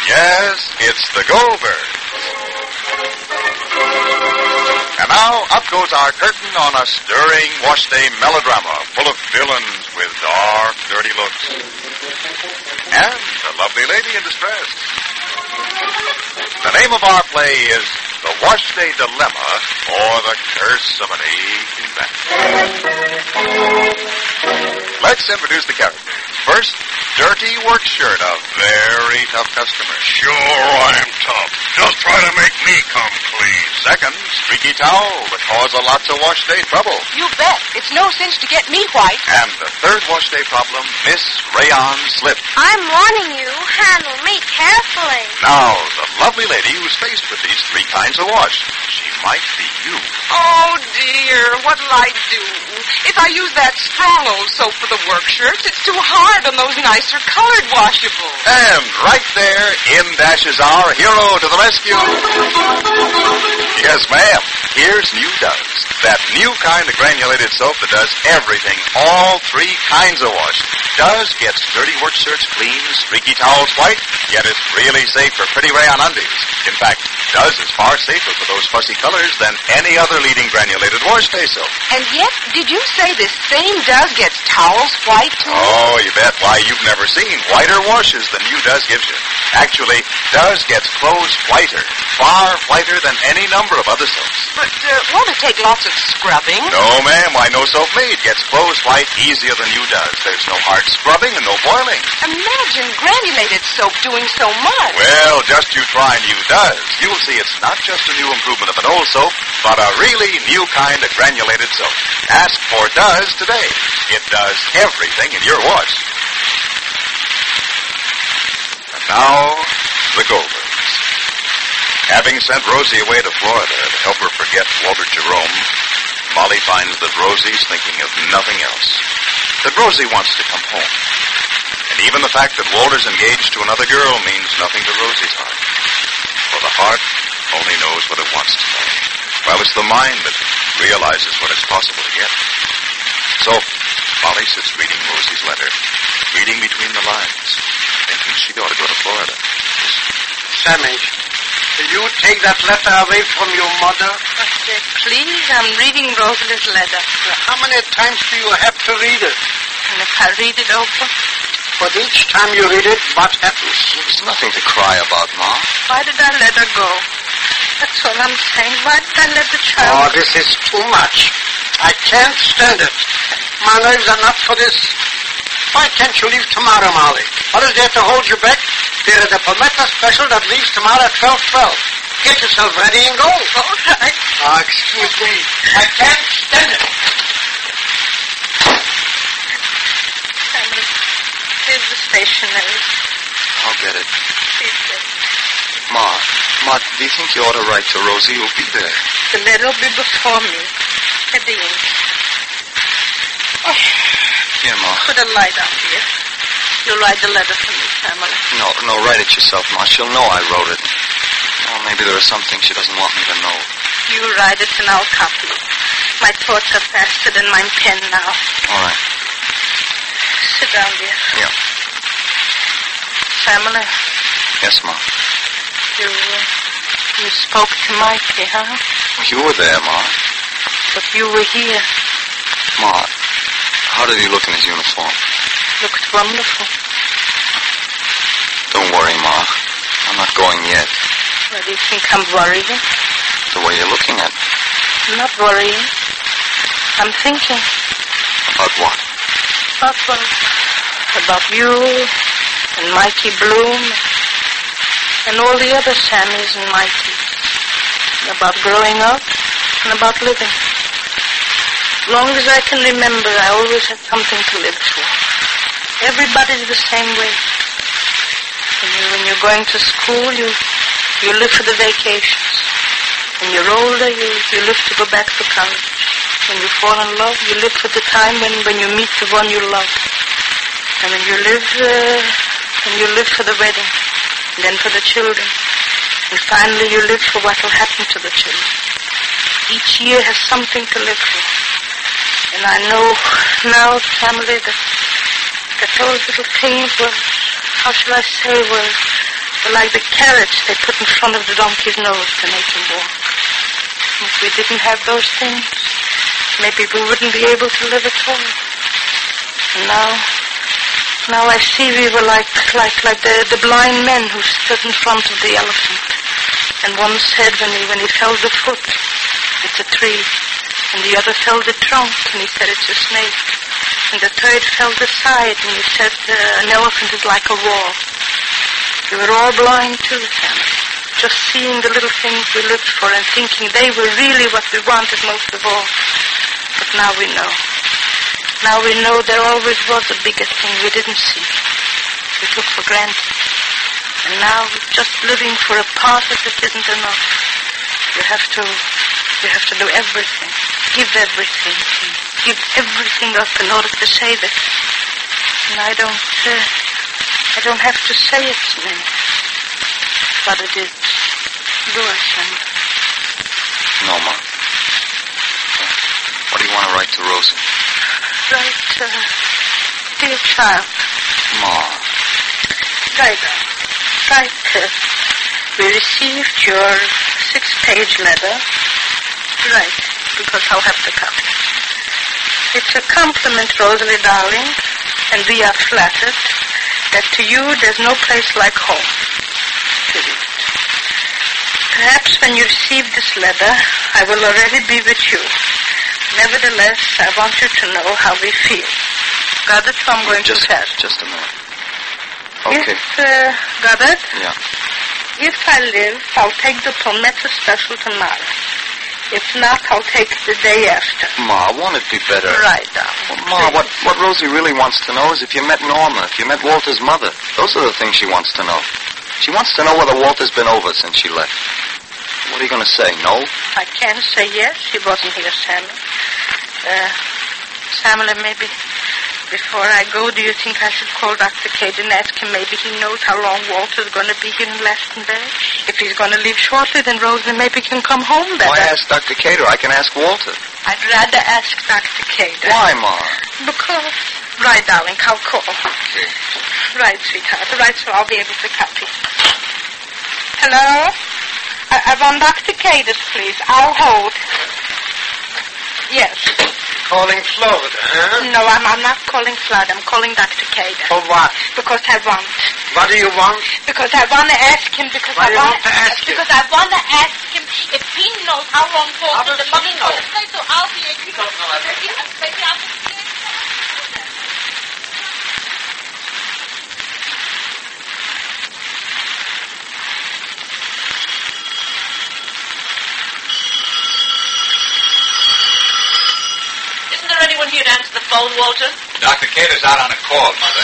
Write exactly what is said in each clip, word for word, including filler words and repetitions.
Yes, it's the Goldbergs. And now, up goes our curtain on a stirring wash day melodrama full of villains with dark, dirty looks. And a lovely lady in distress. The name of our play is The Wash Day Dilemma, or The Curse of an Aging Bachelor. Let's introduce the characters. First, Dirty Work Shirt, a very tough customer. Sure, I'm tough. Just try to make me come clean. Second, Streaky Towel, the cause of lots of wash day trouble. You bet. It's no cinch to get me white. And the third wash day problem, Miss Rayon Slip. I'm warning you. Handle me carefully. Now, the lovely lady who's faced with these three kinds of wash. She might be you. Oh, dear. What'll I do? If I use that strong old soap for the work shirts, it's too hard on those nicer colored washables. And right there, in dashes our hero to the rescue. Yes, ma'am. Here's New Does. That new kind of granulated soap that does everything, all three kinds of wash. Does gets dirty work shirts clean, streaky towels white, yet it's really safe for pretty rayon undies. In fact, Does is far safer for those fussy colors than any other leading granulated wash day soap. And yet, did you say this same Does gets towels white, too? Oh, you bet. Why, you've never seen whiter washes than New Does gives you. Actually, Does gets clothes whiter, far whiter than any number of other soaps. But uh, won't it take lots of scrubbing? No, ma'am. Why, no soap made gets clothes white easier than New Does. There's no hard scrubbing and no boiling. Imagine granulated soap doing so much. Well, just you try New Does. You'll see it's not just a new improvement of an old soap, but a really new kind of granulated soap. Ask for Does today. It does everything in your wash. And now, the Goldbergs. Having sent Rosie away to Florida to help her forget Walter Jerome, Molly finds that Rosie's thinking of nothing else. That Rosie wants to come home. And even the fact that Walter's engaged to another girl means nothing to Rosie's heart. For the heart only knows what it wants to know, while it's the mind that realizes what it's possible to get. So, Molly sits reading Rosie's letter, reading between the lines, thinking she ought to go to Florida. Sammy, will you take that letter away from your mother? But, uh, please, I'm reading Rosalie's letter. How many times do you have to read it? And if I read it over, But each time you read it, what happens? There's nothing to cry about, Ma. why did I let her go? That's all I'm saying. Why did I let the Oh, child... this is too much. I can't stand it. My nerves are not for this. Why can't you leave tomorrow, Molly? What is there to hold you back? There is a Palmetto special that leaves tomorrow at twelve twelve. Get yourself ready and go. All right. Oh, excuse me. I can't stand it. Sammy, here's the stationery. I'll get it. Please, sir. Ma, Ma, do you think you ought to write to Rosie? Who'll be there? The letter will be before me. At the ink. Oh, Here, Ma. put a light on here. You'll write the letter for me, Pamela. No, no, write it yourself, Ma. She'll know I wrote it. Oh, maybe there are some things she doesn't want me to know. You write it and I'll copy it. My thoughts are faster than my pen now. All right. Sit down, dear. Yeah. Pamela, Yes, Ma. you, uh, you spoke to Mikey, huh? You were there, Ma. But you were here. Ma, how did he look in his uniform? Looked wonderful. Don't worry, Ma. I'm not going yet. Why do you think I'm worrying? The way you're looking at me. I'm not worrying. I'm thinking. About what? About what? About you and Mikey Bloom and all the other Sammys and Mikeys. About growing up and about living. As long as I can remember, I always had something to live for. Everybody's the same way. When, you, when you're going to school, you you live for the vacations. When you're older, you, you live to go back to college. When you fall in love, you live for the time when, when you meet the one you love. And when you live, uh, when you live for the wedding, and then for the children. And finally you live for what will happen to the children. Each year has something to live for. And I know now, family, that, that those little things were, how shall I say, were, were like the carrots they put in front of the donkey's nose to make him walk. If we didn't have those things, maybe we wouldn't be able to live at all. And now, now I see we were like, like, like the, the blind men who stood in front of the elephant. And one said when he, when he felt the foot, it's a tree. And the other felt the trunk, and he said it's a snake. And the third felt the side, and he said uh, an elephant is like a wall. We were all blind too, Sam. Just seeing the little things we lived for and thinking they were really what we wanted most of all. But now we know. Now we know there always was a bigger thing we didn't see. We took for granted. And now we're just living for a part of it isn't enough. You have to, you have to do everything. Give everything. Give everything up in order to save it. And I don't, uh, I don't have to say it, man. But it is yours, and... No, Ma. What do you want to write to Rosie? Right, uh, dear child. Ma. Right, right. Uh, we received your six-page letter. Right, because I'll have to copy. It's a compliment, Rosalie, darling, and we are flattered that to you there's no place like home. Perhaps when you receive this letter, I will already be with you. Nevertheless, I want you to know how we feel. Got it? So I'm going just, too fast. Just a minute. Okay. If, uh, got it? Yeah. If I live, I'll take the Palmetto special tomorrow. If not, I'll take the day after. Ma, won't it be better? Right, darling. Well, Ma, what, what Rosie really wants to know is if you met Norma, if you met Walter's mother. Those are the things she wants to know. She wants to know whether Walter's been over since she left. What are you going to say, no? I can say yes. He wasn't here, Samuel. Uh, Samuel, maybe before I go, do you think I should call Doctor Cade and ask him maybe he knows how long Walter's going to be here in Glastonbury? If he's going to leave shortly, then Rosalie maybe can come home better. Why ask Doctor Cater? I can ask Walter. I'd rather ask Doctor Cade. Why, Ma? Because... Right, darling, I'll call. Okay. Right, sweetheart. Right, so I'll be able to copy. Hello? I, I want Doctor Cadis, please. I'll hold. Yes. Calling Florida, huh? No, I'm, I'm not calling Flood. I'm calling Doctor Cadis. For what? Because I want. What do you want? Because I want to ask him. Because What I do you want want to ask him? Because I want to ask him if he knows how long How Walter does the he mother know? say so. I'll be able to. don't know Maybe, maybe I'll be Isn't there anyone here to answer the phone, Walter? Doctor Cater's out on a call, Mother.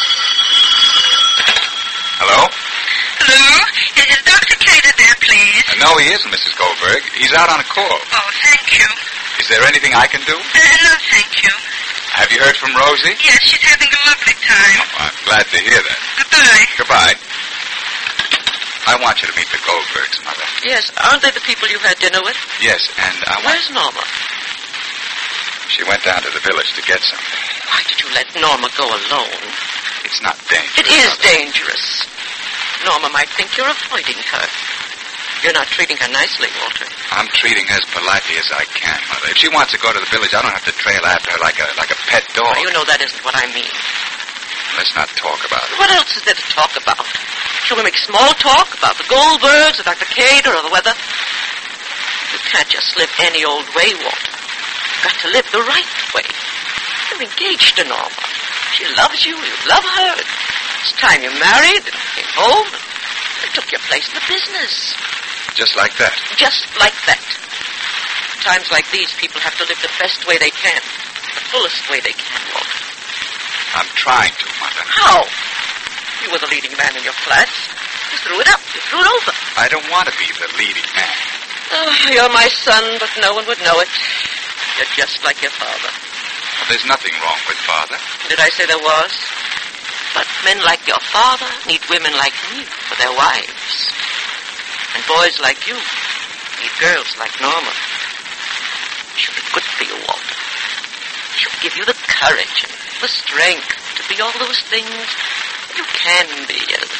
Hello? Hello? Is Doctor Cater there, please? Uh, no, he isn't, Missus Goldberg. He's out on a call. Oh, thank you. Is there anything I can do? Uh, no, thank you. Have you heard from Rosie? Yes, she's having a lovely time. Oh, I'm glad to hear that. Goodbye. Goodbye. I want you to meet the Goldbergs, Mother. Yes, aren't they the people you had dinner with? Yes, and I want... Where's Norma? She went down to the village to get something. Why did you let Norma go alone? It's not dangerous. It is Mother. dangerous. Norma might think you're avoiding her. You're not treating her nicely, Walter. I'm treating her as politely as I can, Mother. If she wants to go to the village, I don't have to trail after her like a like a pet dog. Well, you know that isn't what I mean. Let's not talk about it. What else is there to talk about? Shall we make small talk about the Goldbergs or Doctor Cater or the weather? You can't just live any old way, Walter. You've got to live the right way. You're engaged to Norma. She loves you. You love her. It's time you married and came home and, and took your place in the business. Just like that. Just like that. Times like these, people have to live the best way they can. The fullest way they can, Walter. I'm trying to, Mother. How? You were the leading man in your class. You threw it up. You threw it over. I don't want to be the leading man. Oh, you're my son, but no one would know it. You're just like your father. Well, there's nothing wrong with Father. Did I say there was? But men like your father need women like me for their wives. And boys like you need girls like Norma. She'll be good for you, Walter. She'll give you the courage and the strength to be all those things you can be as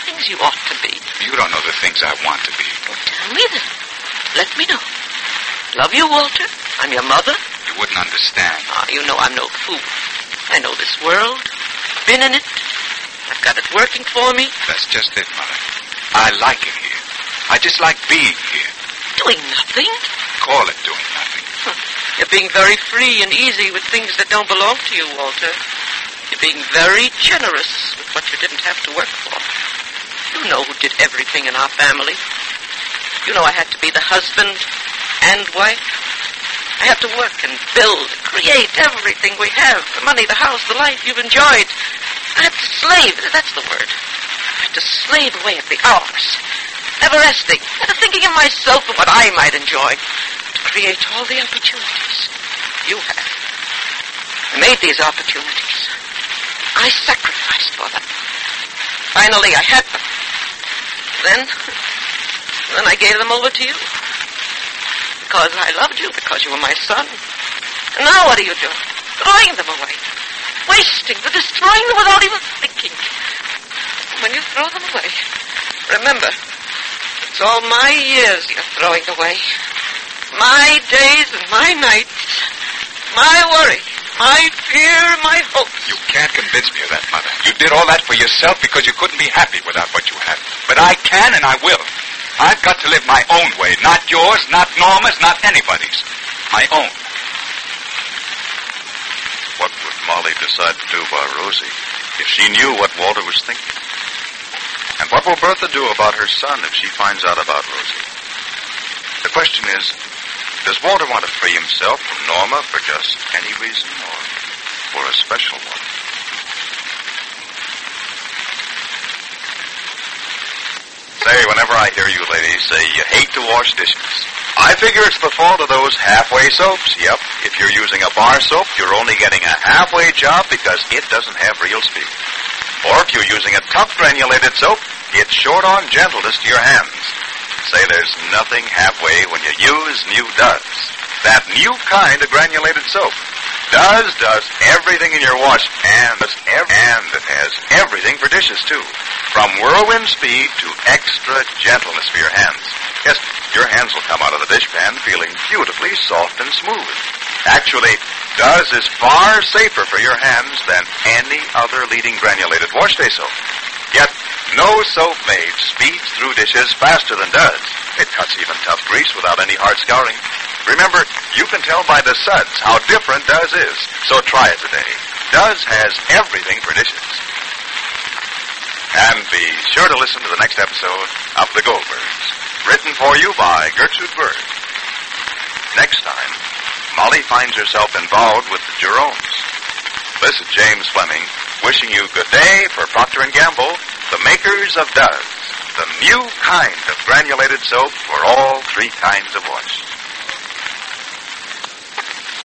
things you ought to be. You don't know the things I want to be. Well, tell me then. Let me know. Love you, Walter. I'm your mother. You wouldn't understand. Ah, you know I'm no fool. I know this world. Been in it. I've got it working for me. That's just it, Mother. I like it here. I just like being here. Doing nothing? Call it doing nothing. Huh. You're being very free and easy with things that don't belong to you, Walter. You're being very generous with what you didn't have to work for. You know who did everything in our family. You know I had to be the husband and wife. I have to work and build, create everything we have. The money, the house, the life you've enjoyed. I have to slave, that's the word. I have to slave away at the hours. Never resting, never thinking of myself and what I might enjoy. To create all the opportunities you have. I made these opportunities. I sacrificed for them. Finally, I had them. Then, then I gave them over to you. Because I loved you, because you were my son. And now what are you doing? Throwing them away. Wasting them, destroying them without even thinking. When you throw them away, remember, it's all my years you're throwing away. My days and my nights. My worry, my fear, my hopes. You can't convince me of that, Mother. You did all that for yourself because you couldn't be happy without what you have. But I can and I will. I've got to live my own way. Not yours, not Norma's, not anybody's. My own. What would Molly decide to do about Rosie if she knew what Walter was thinking? And what will Bertha do about her son if she finds out about Rosie? The question is, does Walter want to free himself from Norma for just any reason or for a special one? Say, whenever I hear you ladies say you hate to wash dishes, I figure it's the fault of those halfway soaps. Yep, if you're using a bar soap, you're only getting a halfway job because it doesn't have real speed. Or if you're using a tough granulated soap, it's short on gentleness to your hands. Say there's nothing halfway when you use new Does. That new kind of granulated soap. Does does everything in your wash, and, ev- and it has everything for dishes, too. From whirlwind speed to extra gentleness for your hands. Yes, your hands will come out of the dishpan feeling beautifully soft and smooth. Actually, Does is far safer for your hands than any other leading granulated wash day soap. Yet, no soap made speeds through dishes faster than Does. It cuts even tough grease without any hard scouring. Remember, you can tell by the suds how different Does is. So try it today. Does has everything for dishes. And be sure to listen to the next episode of The Goldbergs, written for you by Gertrude Berg. Next time, Molly finds herself involved with the Jeromes. This is James Fleming, wishing you good day for Procter and Gamble, the makers of Does, the new kind of granulated soap for all three kinds of wash.